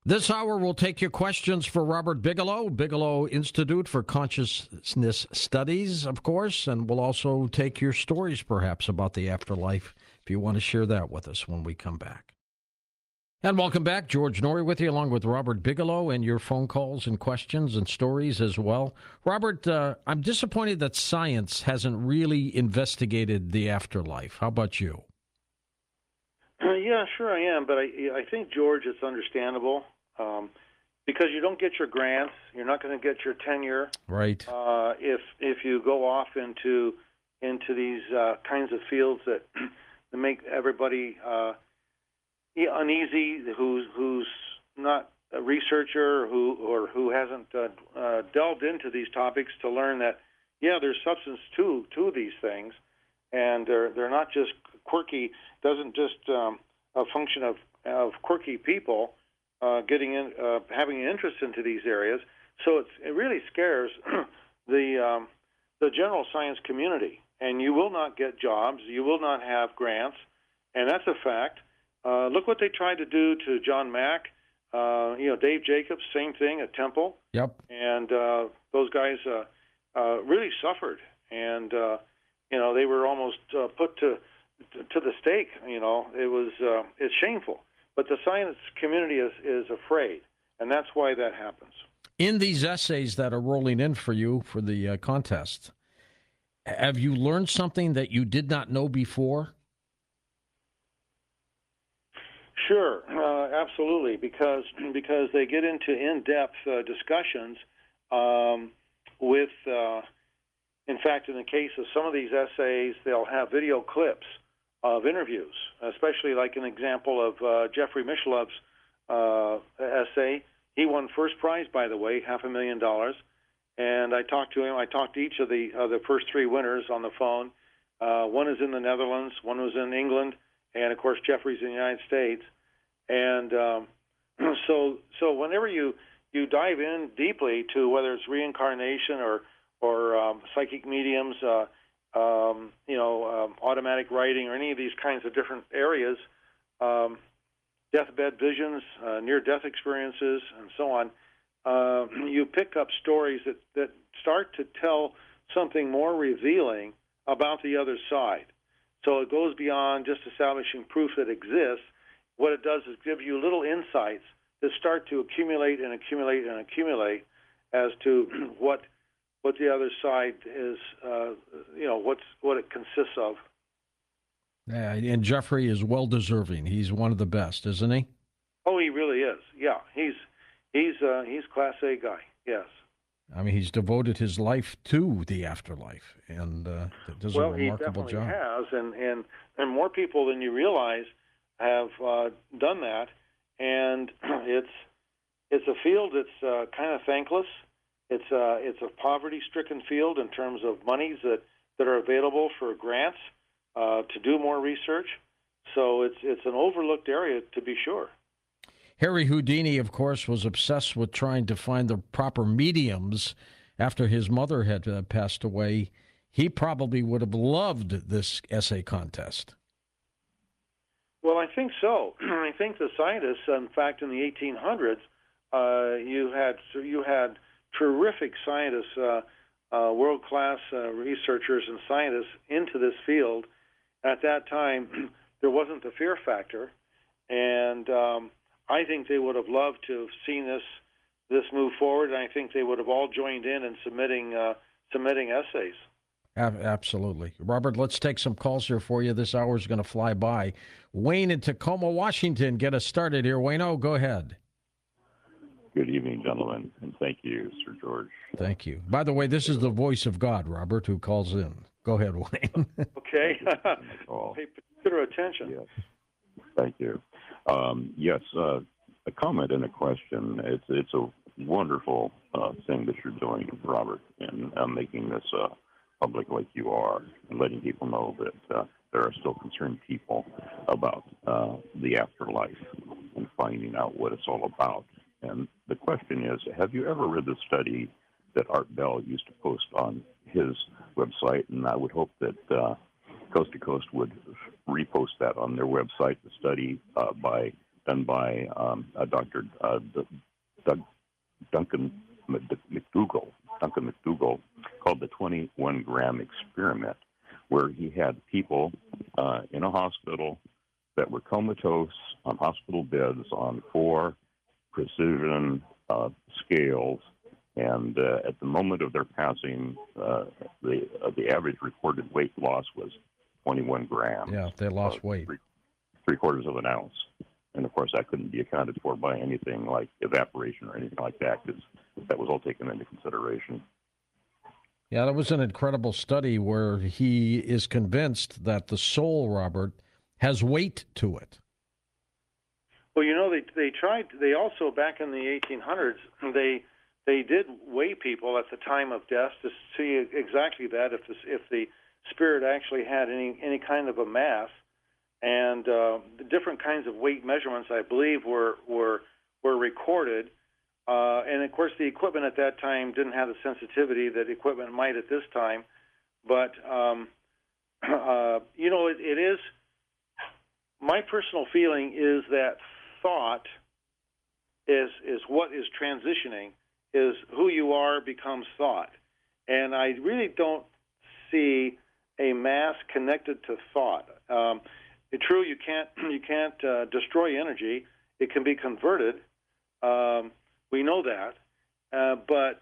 This hour we'll take your questions for Robert Bigelow, Bigelow Institute for Consciousness Studies, of course, and we'll also take your stories perhaps about the afterlife if you want to share that with us when we come back. And welcome back. George Noory with you, along with Robert Bigelow, and your phone calls and questions and stories as well. Robert, I'm disappointed that science hasn't really investigated the afterlife. How about you? Yeah, sure I am, but I think, George, it's understandable because you don't get your grants, you're not going to get your tenure, right? If you go off into these kinds of fields that make everybody uneasy, who's not a researcher or who hasn't delved into these topics to learn that there's substance to these things, and they're not just quirky. Doesn't just a function of quirky people getting in, having an interest into these areas. So it really scares the general science community. And you will not get jobs. You will not have grants, and that's a fact. Look what they tried to do to John Mack. Dave Jacobs, same thing at Temple. Yep. And those guys really suffered, and they were almost put to the stake. It's shameful. But the science community is afraid, and that's why that happens. In these essays that are rolling in for you for the contest, have you learned something that you did not know before? Sure, absolutely, because they get into in-depth discussions with. In fact, in the case of some of these essays, they'll have video clips of interviews, especially like an example of Jeffrey Mishalov's essay. He won first prize, by the way, $500,000. And I talked to him. I talked to each of the first three winners on the phone. One is in the Netherlands, one was in England, and of course Jeffrey's in the United States. And so whenever you dive in deeply to whether it's reincarnation or psychic mediums, automatic writing, or any of these kinds of different areas, deathbed visions, near-death experiences, and so on, you pick up stories that start to tell something more revealing about the other side. So it goes beyond just establishing proof that exists. What it does is give you little insights that start to accumulate and accumulate and accumulate as to what the other side is, what it consists of. Yeah, and Jeffrey is well deserving. He's one of the best, isn't he? Oh, he really is. Yeah, he's Class A guy. Yes. I mean, he's devoted his life to the afterlife, and does a remarkable job. He definitely has, and more people than you realize have done that. And it's a field that's kind of thankless. It's a poverty-stricken field in terms of monies that are available for grants to do more research. So it's an overlooked area, to be sure. Harry Houdini, of course, was obsessed with trying to find the proper mediums after his mother had passed away. He probably would have loved this essay contest. Well, I think so. I think the scientists, in fact, in the 1800s, you had terrific scientists, world-class researchers and scientists into this field. At that time, there wasn't the fear factor, and I think they would have loved to have seen this move forward, and I think they would have all joined in submitting essays. Absolutely. Robert, let's take some calls here for you. This hour is going to fly by. Wayne in Tacoma, Washington, get us started here. Wayne, go ahead. Good evening, gentlemen, and thank you, Sir George. Thank you. By the way, this is the voice of God, Robert, who calls in. Go ahead, Wayne. Okay. Pay particular attention. Yes. Thank you. Yes, a comment and a question. It's a wonderful thing that you're doing, Robert, and making this public like you are, and letting people know that there are still concerned people about the afterlife and finding out what it's all about. And the question is, have you ever read the study that Art Bell used to post on his website? And I would hope that Coast to Coast would repost that on their website, the study by done by Dr. Duncan McDougall, called the 21-gram experiment, where he had people in a hospital that were comatose on hospital beds on 4 precision scales, and at the moment of their passing, the average reported weight loss was 21 grams. Yeah, they lost weight. Three-quarters of an ounce. And, of course, that couldn't be accounted for by anything like evaporation or anything like that, because that was all taken into consideration. Yeah, that was an incredible study where he is convinced that the soul, Robert, has weight to it. Well, they tried. They also, back in the 1800s, they did weigh people at the time of death to see exactly that, if the spirit actually had any kind of a mass. And the different kinds of weight measurements, I believe, were recorded. And, of course, the equipment at that time didn't have the sensitivity that equipment might at this time. But, it is – my personal feeling is that thought is what is transitioning, is who you are becomes thought. And I really don't see a mass connected to thought. It's true, you can't destroy energy. It can be converted. We know that, but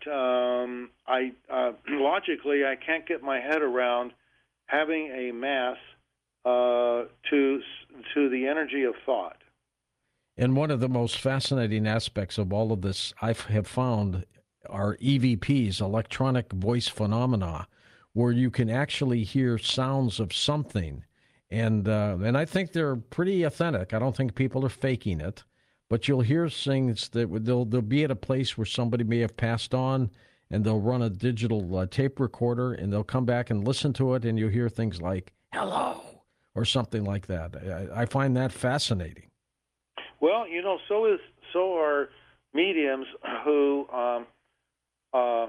logically, I can't get my head around having a mass to the energy of thought. And one of the most fascinating aspects of all of this I have found are EVPs, electronic voice phenomena, where you can actually hear sounds of something. And I think they're pretty authentic. I don't think people are faking it. But you'll hear things that they'll be at a place where somebody may have passed on, and they'll run a digital tape recorder, and they'll come back and listen to it, and you'll hear things like, hello, or something like that. I find that fascinating. Well, so are mediums who are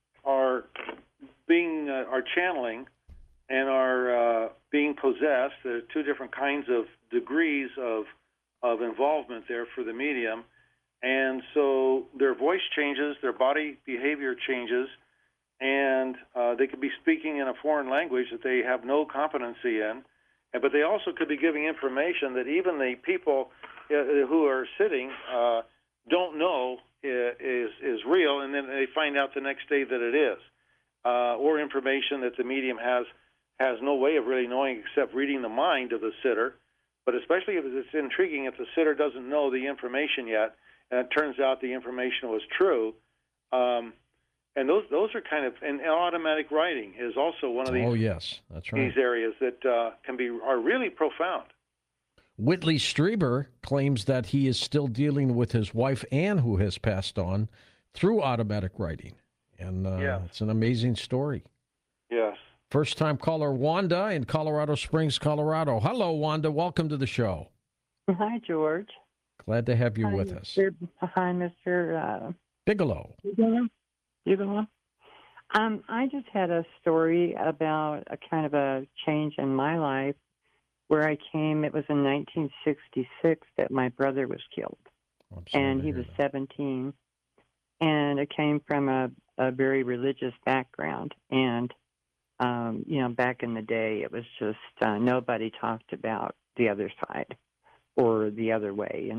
channeling and are being possessed. There are 2 different kinds of degrees of involvement there for the medium, and so their voice changes, their body behavior changes, and they could be speaking in a foreign language that they have no competency in, but they also could be giving information that even the people who are sitting don't know is real, and then they find out the next day that it is, or information that the medium has no way of really knowing except reading the mind of the sitter. But especially if it's intriguing, if the sitter doesn't know the information yet, and it turns out the information was true, and those are kind of, and automatic writing is also one of these. Oh yes, that's right. These areas that are really profound. Whitley Strieber claims that he is still dealing with his wife Ann, who has passed on, through automatic writing, and it's an amazing story. Yes. First-time caller Wanda in Colorado Springs, Colorado. Hello, Wanda. Welcome to the show. Hi, George. Glad to have you with us. Hi, Mr. Bigelow. Bigelow. I just had a story about a kind of a change in my life where I came. It was in 1966 that my brother was killed, and he was 17. And it came from a very religious background, and back in the day, it was just nobody talked about the other side or the other way,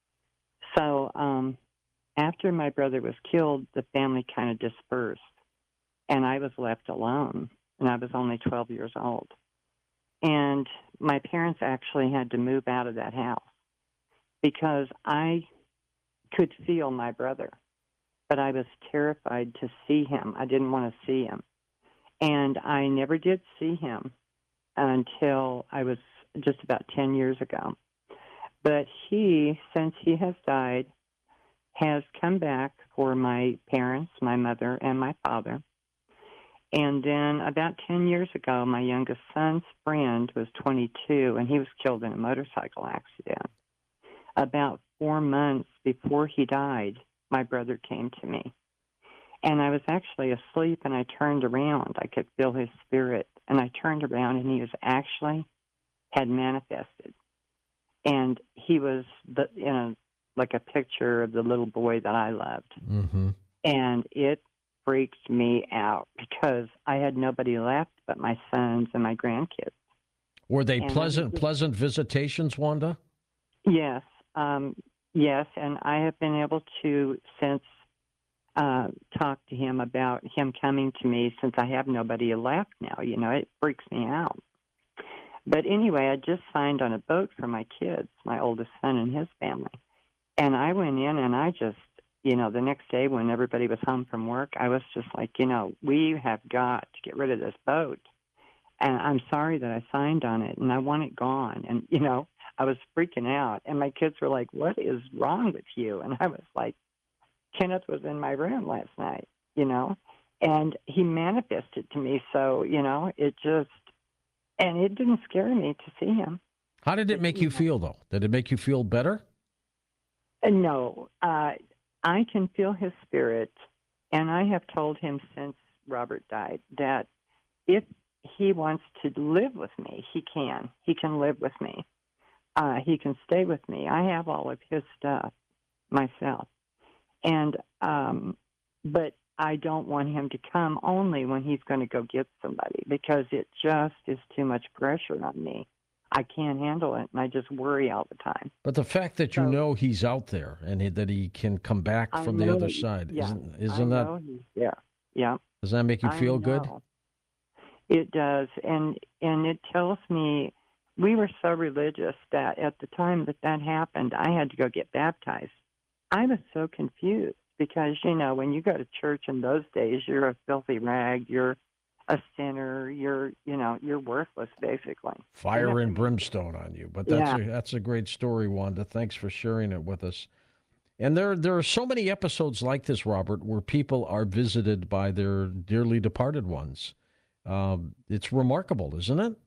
So after my brother was killed, the family kind of dispersed, and I was left alone, and I was only 12 years old. And my parents actually had to move out of that house because I could feel my brother, but I was terrified to see him. I didn't want to see him. And I never did see him until I was just about 10 years ago. But he, since he has died, has come back for my parents, my mother, and my father. And then about 10 years ago, my youngest son's friend was 22, and he was killed in a motorcycle accident. About 4 months before he died, my brother came to me. And I was actually asleep, and I turned around. I could feel his spirit. And I turned around, and he was actually had manifested. and he was like a picture of the little boy that I loved. Mm-hmm. And it freaked me out because I had nobody left but my sons and my grandkids. Were they And pleasant visitations, Wanda? Yes, yes, and I have been able to since talk to him about him coming to me since I have nobody left now. It freaks me out. But anyway, I just signed on a boat for my kids, my oldest son and his family. And I went in and I just, the next day when everybody was home from work, I was just like, we have got to get rid of this boat. And I'm sorry that I signed on it and I want it gone. And, I was freaking out. And my kids were like, what is wrong with you? And I was like, Kenneth was in my room last night, and he manifested to me. So, it just, and it didn't scare me to see him. How did it make you feel, though? Did it make you feel better? No, I can feel his spirit, and I have told him since Robert died that if he wants to live with me, he can. He can live with me. He can stay with me. I have all of his stuff myself, and but I don't want him to come only when he's going to go get somebody because it just is too much pressure on me. I can't handle it, and I just worry all the time. But the fact that you know he's out there and that he can come back from the other side, isn't that? He's there. Yeah. Does that make you feel good? It does, and it tells me we were so religious that at the time that happened, I had to go get baptized. I was so confused because when you go to church in those days, you're a filthy rag. You're a sinner. You're worthless, basically. Fire and brimstone on you. But that's a great story, Wanda. Thanks for sharing it with us. And there are so many episodes like this, Robert, where people are visited by their dearly departed ones. It's remarkable, isn't it?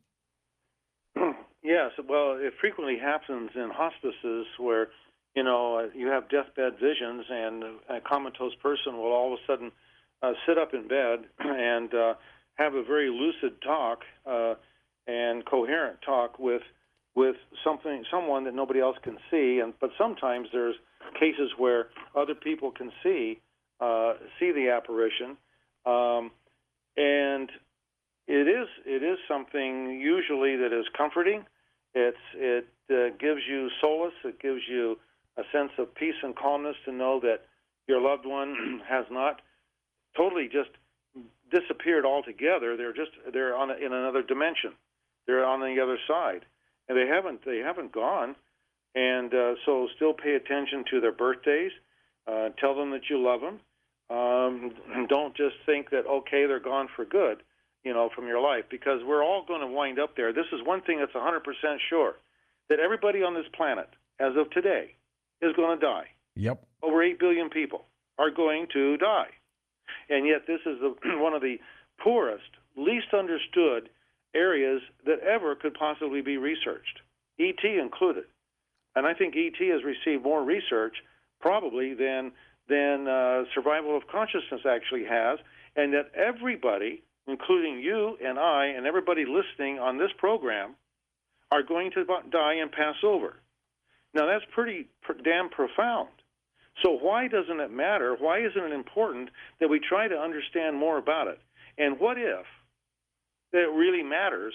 Yes. Well, it frequently happens in hospices where, you have deathbed visions, and a comatose person will all of a sudden sit up in bed and have a very lucid talk and coherent talk with someone that nobody else can see. But sometimes there's cases where other people can see the apparition, and it is something usually that is comforting. It gives you solace. It gives you a sense of peace and calmness to know that your loved one has not totally just disappeared altogether. They're in another dimension. They're on the other side, and they haven't gone. And so still pay attention to their birthdays. Tell them that you love them. And don't just think that they're gone for good, from your life, because we're all going to wind up there. This is one thing that's 100% sure, that everybody on this planet, as of today, is going to die. Yep. Over 8 billion people are going to die. And yet this is one of the poorest, least understood areas that ever could possibly be researched, E.T. included. And I think E.T. has received more research probably than survival of consciousness actually has, and that everybody, including you and I and everybody listening on this program, are going to die and pass over. Now, that's pretty damn profound. So why doesn't it matter? Why isn't it important that we try to understand more about it? And what if it really matters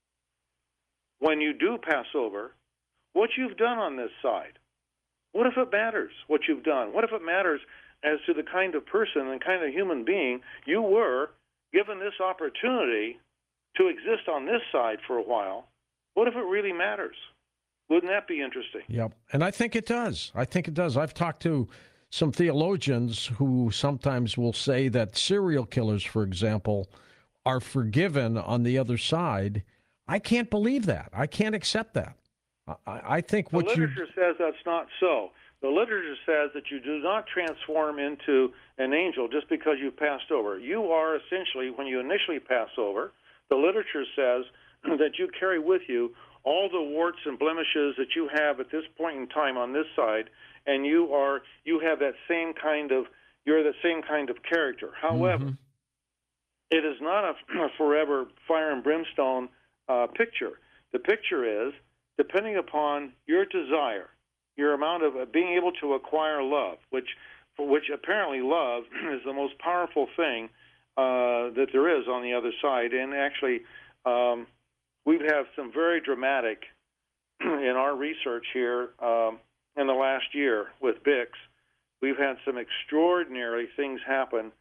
when you do pass over what you've done on this side? What if it matters what you've done? What if it matters as to the kind of person and kind of human being you were given this opportunity to exist on this side for a while? What if it really matters? Wouldn't that be interesting? Yep. And I think it does. I've talked to some theologians who sometimes will say that serial killers, for example, are forgiven on the other side. I can't believe that. I can't accept that. I think the literature says that's not so. The literature says that you do not transform into an angel just because you passed over. You are essentially, when you initially pass over, the literature says that you carry with you all the warts and blemishes that you have at this point in time on this side, and you have that same kind of character. However, it is not a forever fire and brimstone picture. The picture is depending upon your desire, your amount of being able to acquire love, which apparently love is the most powerful thing that there is on the other side. And actually, we've had some very dramatic in our research here in the last year with BIX. We've had some extraordinary things happen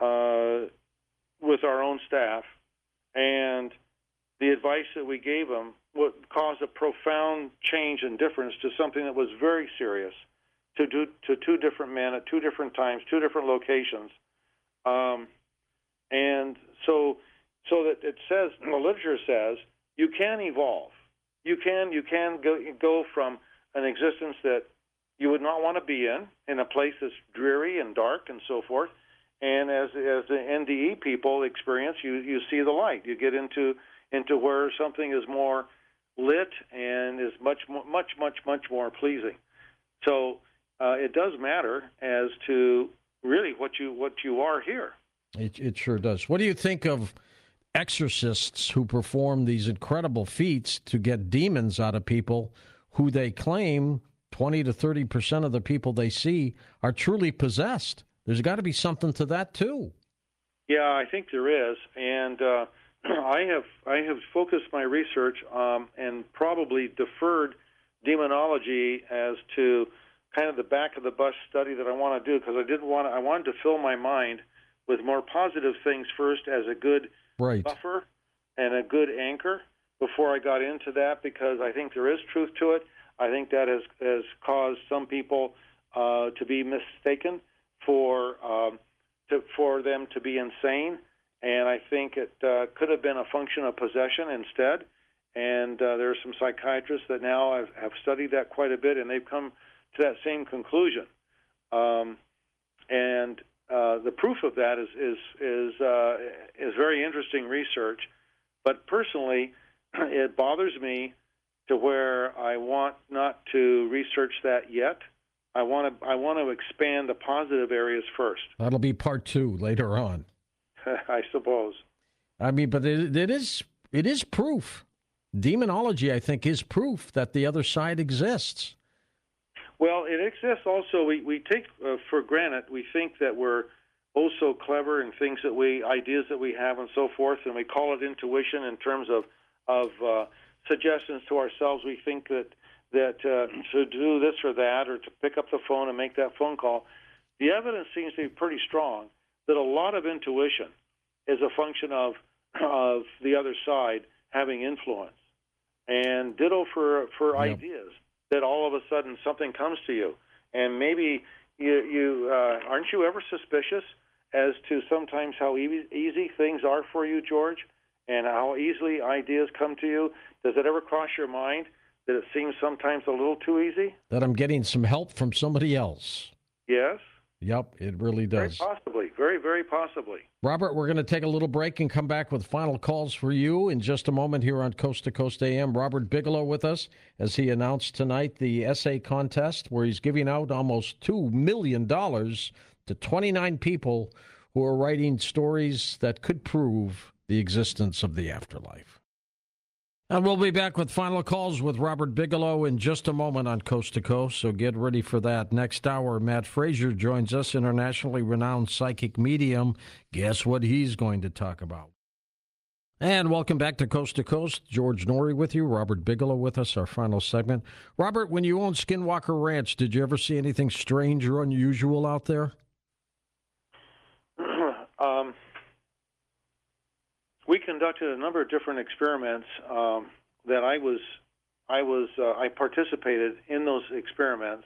with our own staff, and the advice that we gave them would cause a profound change and difference to something that was very serious to two different men at two different times, two different locations. And so that it says, the literature says, you can evolve. You can go from an existence that you would not want to be in a place that's dreary and dark and so forth. And as the NDE people experience, you see the light. You get into where something is more lit and is much more pleasing. So it does matter as to really what you are here. It sure does. What do you think of exorcists who perform these incredible feats to get demons out of people who they claim 20 to 30% of the people they see are truly possessed? There's got to be something to that too. Yeah, I think there is, and I have focused my research and probably deferred demonology as to kind of the back of the bus study that I want to do, because I wanted to fill my mind with more positive things first as a good buffer and a good anchor before I got into that, because I think there is truth to it. I think that has caused some people to be mistaken for them to be insane, and I think it could have been a function of possession instead. And there are some psychiatrists that now have studied that quite a bit, and they've come to that same conclusion. And the proof of that is very interesting research. But personally, it bothers me to where I want not to research that yet. I want to expand the positive areas first. That'll be part 2 later on. I suppose. I mean, but it is proof. Demonology, I think, is proof that the other side exists. Well, it exists also. We take for granted. We think that we're so clever in things ideas that we have and so forth, and we call it intuition in terms of suggestions to ourselves. We think that to do this or that, or to pick up the phone and make that phone call. The evidence seems to be pretty strong that a lot of intuition is a function of the other side having influence, and ditto for ideas, that all of a sudden something comes to you, and maybe you aren't you ever suspicious as to sometimes how easy things are for you, George, and how easily ideas come to you? Does it ever cross your mind that it seems sometimes a little too easy? That I'm getting some help from somebody else. Yes. Yep, it really does. Very possibly. Very, very possibly. Robert, we're going to take a little break and come back with final calls for you in just a moment here on Coast to Coast AM. Robert Bigelow with us as he announced tonight the essay contest where he's giving out almost $2 million to 29 people who are writing stories that could prove the existence of the afterlife. And we'll be back with final calls with Robert Bigelow in just a moment on Coast to Coast, so get ready for that. Next hour, Matt Frazier joins us, internationally renowned psychic medium. Guess what he's going to talk about? And welcome back to Coast. George Noory with you, Robert Bigelow with us, our final segment. Robert, when you owned Skinwalker Ranch, did you ever see anything strange or unusual out there? We conducted a number of different experiments that I participated in those experiments,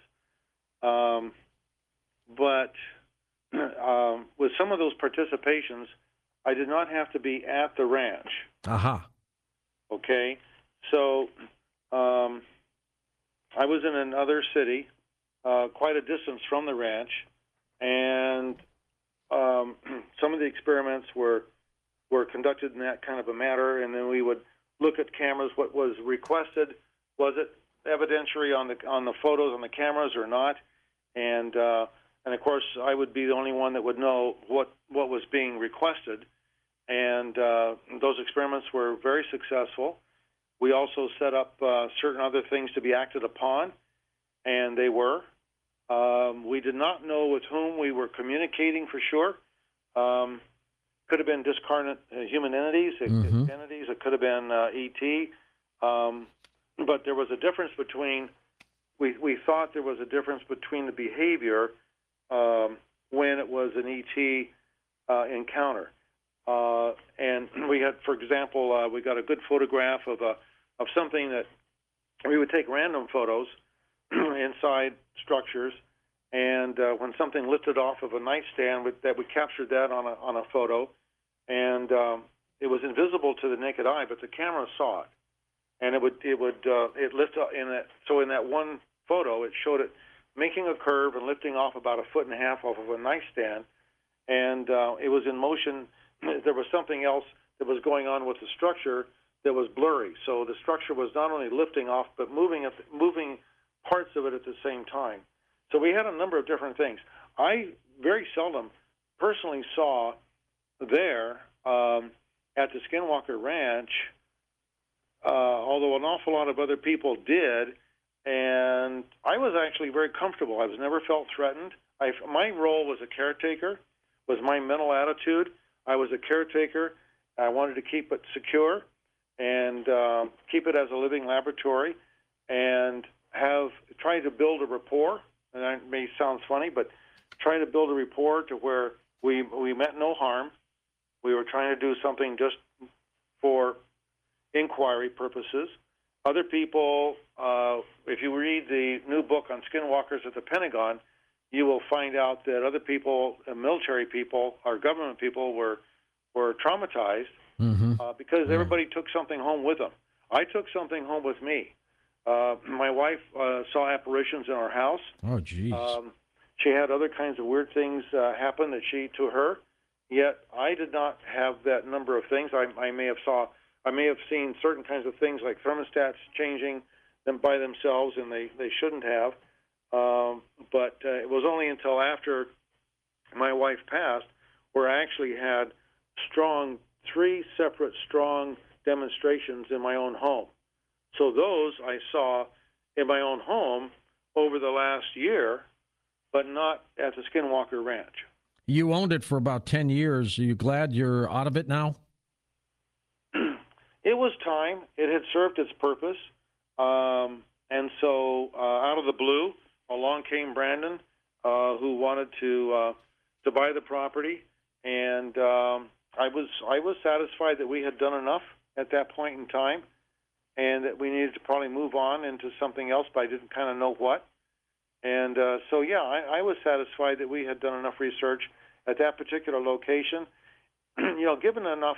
but with some of those participations, I did not have to be at the ranch. Aha. Okay, so I was in another city, quite a distance from the ranch, and some of the experiments were conducted in that kind of a manner, and then we would look at cameras. What was requested, was it evidentiary on the photos on the cameras or not? And of course, I would be the only one that would know what was being requested. And those experiments were very successful. We also set up certain other things to be acted upon, and they were. We did not know with whom we were communicating for sure. Could have been discarnate human entities. It could have been ET. But there was a difference between. We thought there was a difference between the behavior when it was an ET encounter. And we had, for example, we got a good photograph of something that we would take random photos inside structures, and when something lifted off of a nightstand, that we captured that on a photo, and it was invisible to the naked eye, but the camera saw it, and it lift up in that. So in that one photo, it showed it making a curve and lifting off about 1.5 feet off of a nightstand, and it was in motion. There was something else that was going on with the structure that was blurry. So the structure was not only lifting off, but moving parts of it at the same time. So we had a number of different things. I very seldom personally saw there at the Skinwalker Ranch, although an awful lot of other people did, and I was actually very comfortable. I was never felt threatened. My role was a caretaker, was my mental attitude. I was a caretaker. I wanted to keep it secure and keep it as a living laboratory, and try to build a rapport. And that may sound funny, but try to build a rapport to where we meant no harm. We were trying to do something just for inquiry purposes. Other people, if you read the new book on skinwalkers at the Pentagon, you will find out that other people, military people, or government people, were traumatized because everybody took something home with them. I took something home with me. My wife saw apparitions in our house. Oh, geez. She had other kinds of weird things happen to her. Yet I did not have that number of things. I may have seen certain kinds of things like thermostats changing them by themselves, and they shouldn't have. But it was only until after my wife passed where I actually had three separate strong demonstrations in my own home. So those I saw in my own home over the last year, but not at the Skinwalker Ranch. You owned it for about 10 years. Are you glad you're out of it now? It was time. It had served its purpose. And so out of the blue, along came Brandon, who wanted to buy the property. And I was satisfied that we had done enough at that point in time, and that we needed to probably move on into something else, but I didn't kind of know what. And so, yeah, I was satisfied that we had done enough research at that particular location. Given enough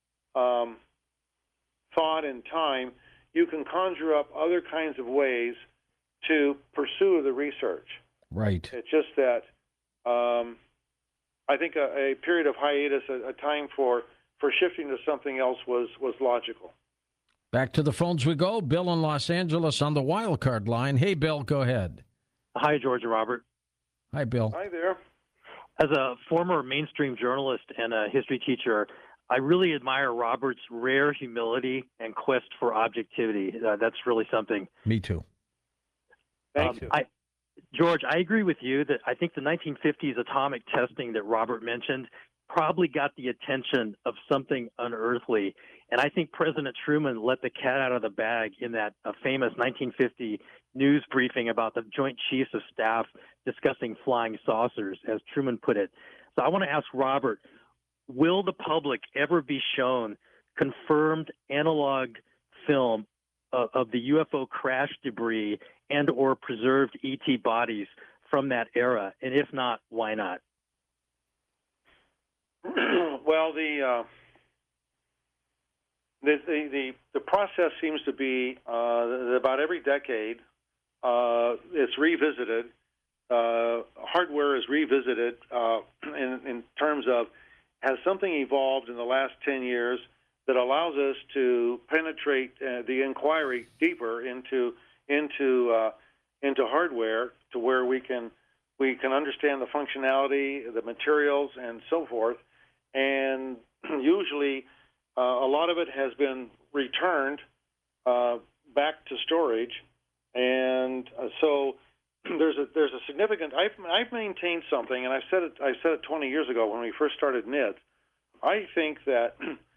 thought and time, you can conjure up other kinds of ways to pursue the research. Right. It's just that I think a period of hiatus, a time for shifting to something else was logical. Back to the phones we go. Bill in Los Angeles on the wild card line. Hey, Bill, go ahead. Hi, George and Robert. Hi, Bill. Hi there. As a former mainstream journalist and a history teacher, I really admire Robert's rare humility and quest for objectivity. That's really something. Me too. Thank you. George, I agree with you that I think the 1950s atomic testing that Robert mentioned probably got the attention of something unearthly. And I think President Truman let the cat out of the bag in that famous 1950 news briefing about the Joint Chiefs of Staff discussing flying saucers, as Truman put it. So I want to ask Robert, will the public ever be shown confirmed analog film of the UFO crash debris and or preserved ET bodies from that era? And if not, why not? Well, the process seems to be about every decade it's revisited. Hardware is revisited in terms of, has something evolved in the last 10 years that allows us to penetrate the inquiry deeper into hardware to where we can understand the functionality, the materials, and so forth. And usually, a lot of it has been returned back to storage, and so there's a significant. I've maintained something, and I said it 20 years ago when we first started NIDS. I think that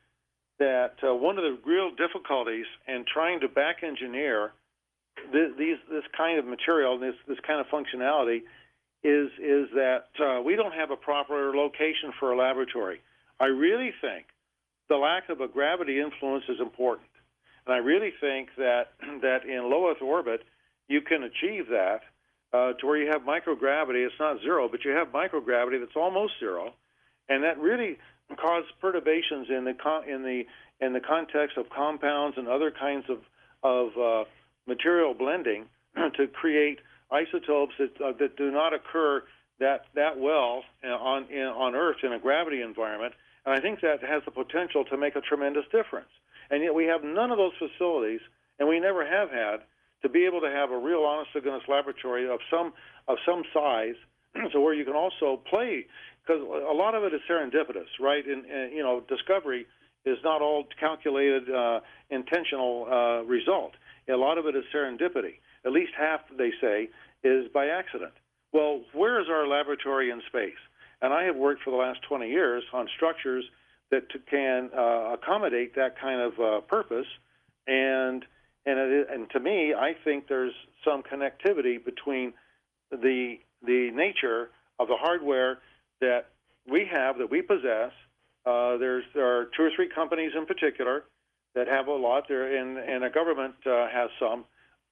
one of the real difficulties in trying to back engineer this kind of material, this kind of functionality, is that we don't have a proper location for a laboratory. I really think the lack of a gravity influence is important, and I really think that in low Earth orbit you can achieve that to where you have microgravity. It's not zero, but you have microgravity that's almost zero, and that really causes perturbations in the context of compounds and other kinds of material blending to create isotopes that do not occur that well on Earth in a gravity environment. And I think that has the potential to make a tremendous difference. And yet we have none of those facilities, and we never have had, to be able to have a real honest-to-goodness laboratory of some size, so where you can also play, because a lot of it is serendipitous, right? And discovery is not all calculated, intentional result. A lot of it is serendipity. At least half, they say, is by accident. Well, where is our laboratory in space? And I have worked for the last 20 years on structures that can accommodate that kind of purpose, and to me, I think there's some connectivity between the nature of the hardware that we have, that we possess. There are 2 or 3 companies in particular that have a lot there, and a government has some.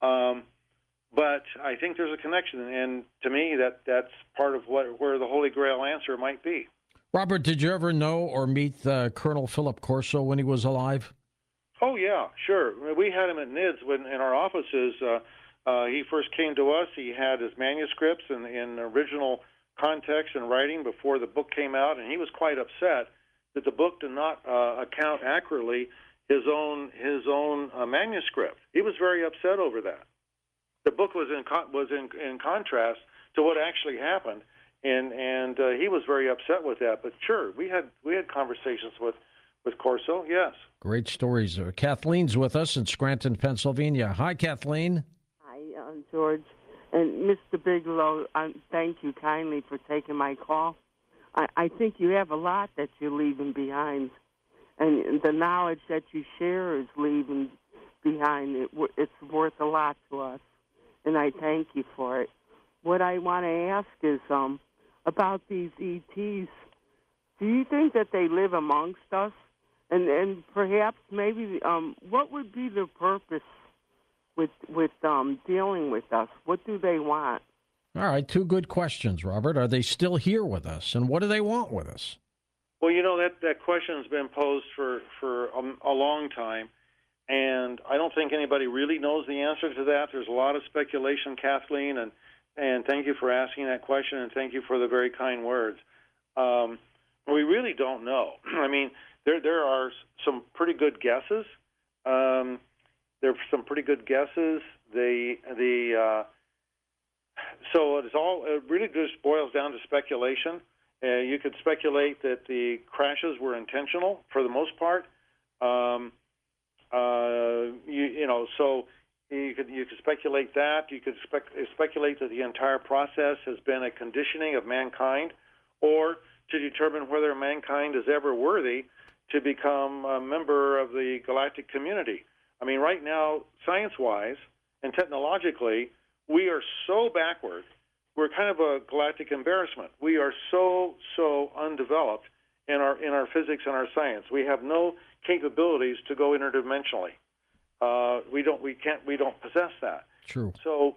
But I think there's a connection, and to me, that's part of where the Holy Grail answer might be. Robert, did you ever know or meet Colonel Philip Corso when he was alive? Oh, yeah, sure. We had him at NIDS in our offices. He first came to us. He had his manuscripts in original context and writing before the book came out, and he was quite upset that the book did not account accurately his own manuscript. He was very upset over that. The book was in contrast to what actually happened, and he was very upset with that. But sure, we had conversations with Corso. Yes. Great stories. Kathleen's with us in Scranton, Pennsylvania. Hi, Kathleen. Hi, George. And Mr. Bigelow, thank you kindly for taking my call. I think you have a lot that you're leaving behind, and the knowledge that you share is leaving behind. It's worth a lot to us, and I thank you for it. What I want to ask is about these ETs. Do you think that they live amongst us? And perhaps maybe what would be the purpose with dealing with us? What do they want? All right, 2 good questions, Robert. Are they still here with us, and what do they want with us? Well, that question has been posed for a long time, and I don't think anybody really knows the answer to that. There's a lot of speculation, Kathleen, and thank you for asking that question, and thank you for the very kind words. We really don't know. I mean, there are some pretty good guesses. There are some pretty good guesses. So it really just boils down to speculation. You could speculate that the crashes were intentional for the most part. So you could speculate that. You could speculate that the entire process has been a conditioning of mankind, or to determine whether mankind is ever worthy to become a member of the galactic community. I mean, right now, science-wise and technologically, we are so backward. We're kind of a galactic embarrassment. We are so undeveloped in our physics and our science. We have no capabilities to go interdimensionally. We don't possess that. True. So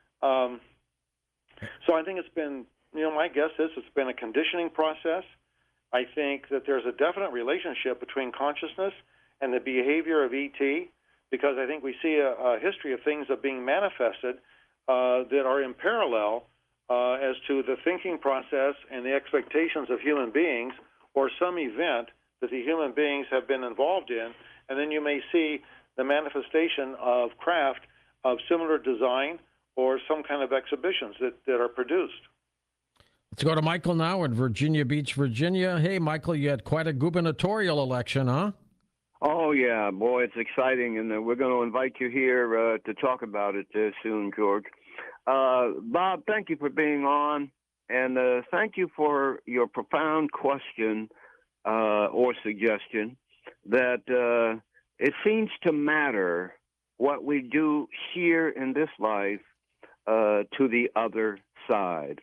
I think it's been, my guess is it's been a conditioning process. I think that there's a definite relationship between consciousness and the behavior of ET, because I think we see a history of things that are being manifested that are in parallel as to the thinking process and the expectations of human beings, or some event that the human beings have been involved in, and then you may see the manifestation of craft of similar design or some kind of exhibitions that are produced. Let's go to Michael now in Virginia Beach, Virginia. Hey, Michael, you had quite a gubernatorial election, huh? Oh, yeah, boy, it's exciting, and we're going to invite you here to talk about it soon, George. Bob, thank you for being on, and thank you for your profound question or suggestion that it seems to matter what we do here in this life to the other side.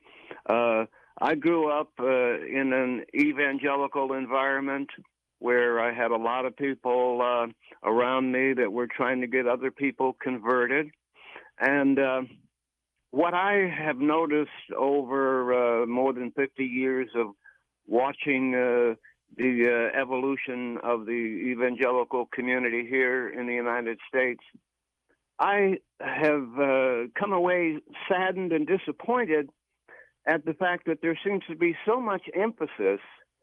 I grew up in an evangelical environment where I had a lot of people around me that were trying to get other people converted. And what I have noticed over more than 50 years of watching the evolution of the evangelical community here in the United States, I have come away saddened and disappointed at the fact that there seems to be so much emphasis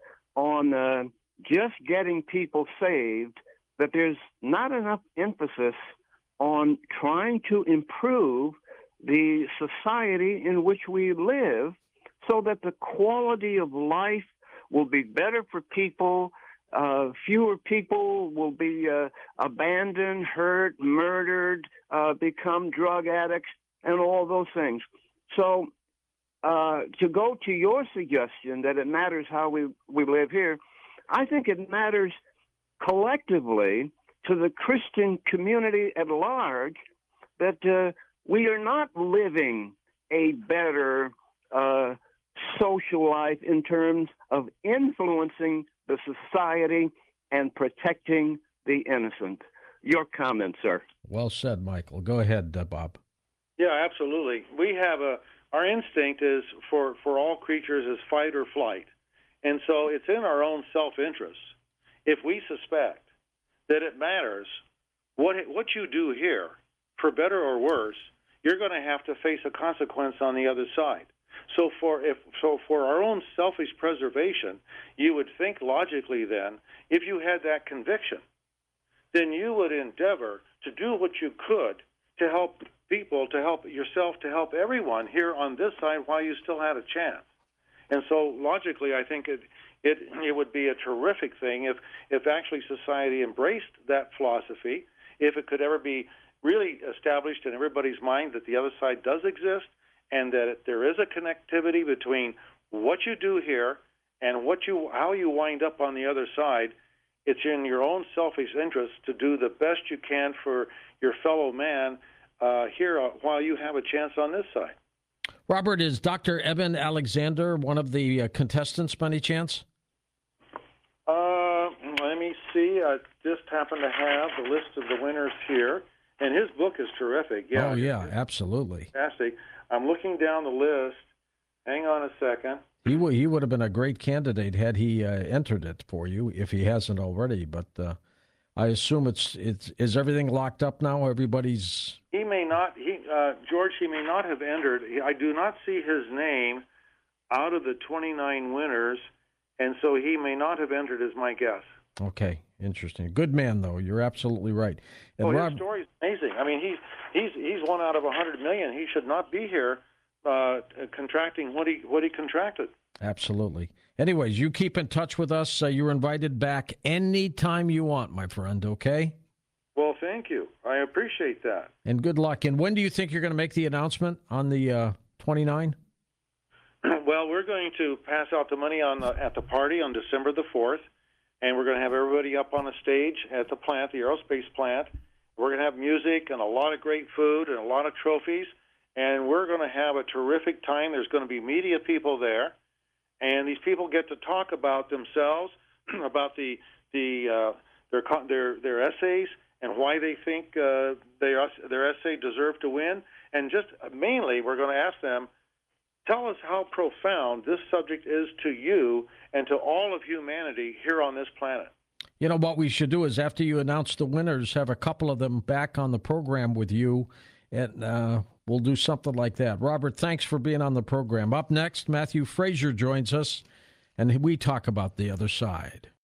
on just getting people saved that there's not enough emphasis on trying to improve the society in which we live so that the quality of life will be better for people. Fewer people will be abandoned, hurt, murdered, become drug addicts, and all those things. So to go to your suggestion that it matters how we live here, I think it matters collectively to the Christian community at large that we are not living a better social life in terms of influencing the society and protecting the innocent. Your comment, sir. Well said, Michael. Go ahead, Bob. Yeah, absolutely. We have our instinct is for all creatures is fight or flight. And so it's in our own self-interest, if we suspect that it matters what you do here, for better or worse, you're going to have to face a consequence on the other side. So for our own selfish preservation, you would think logically then, if you had that conviction, then you would endeavor to do what you could to help people, to help yourself, to help everyone here on this side while you still had a chance. And so logically, I think it would be a terrific thing if actually society embraced that philosophy, if it could ever be really established in everybody's mind that the other side does exist and that there is a connectivity between what you do here and how you wind up on the other side. It's in your own selfish interest to do the best you can for your fellow man here while you have a chance on this side. Robert, is Dr. Eben Alexander one of the contestants by any chance? Let me see. I just happen to have the list of the winners here, and his book is terrific. Yeah. Oh, yeah, absolutely. Fantastic. I'm looking down the list. Hang on a second. He would have been a great candidate had he entered it for you, if he hasn't already. But I assume is everything locked up now? Everybody's. He may not. George. He may not have entered. I do not see his name out of the 29 winners, and so he may not have entered, is my guess. Okay, interesting. Good man, though. You're absolutely right. And his story is amazing. I mean, he's 1 out of 100 million. He should not be here contracting what he contracted. Absolutely. Anyways, you keep in touch with us. You're invited back anytime you want, my friend, okay? Well, thank you. I appreciate that. And good luck. And when do you think you're going to make the announcement on the 29? Well, we're going to pass out the money at the party on December the 4th, and we're going to have everybody up on a stage at the plant, the aerospace plant. We're going to have music and a lot of great food and a lot of trophies, and we're going to have a terrific time. There's going to be media people there. And these people get to talk about themselves, about their essays, and why they think their essay deserved to win. And just mainly, we're going to ask them, tell us how profound this subject is to you and to all of humanity here on this planet. You know, what we should do is after you announce the winners, have a couple of them back on the program with you, and we'll do something like that. Robert, thanks for being on the program. Up next, Matthew Frazier joins us, and we talk about the other side.